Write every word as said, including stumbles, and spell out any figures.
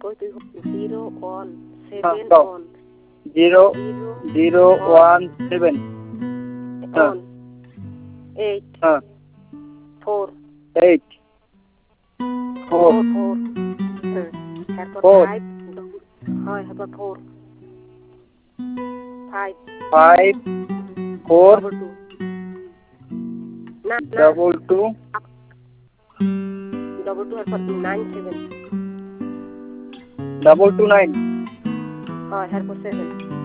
কই তুই zero one seven one zero zero one seven one eight হ্যাঁ four eight four four হ্যাঁ তারপর Four. ফাইভ হয় তারপর four five five four double two না না ডবল টু ডবল টু তারপর nine seven double two nine হয় তারপর সেভেন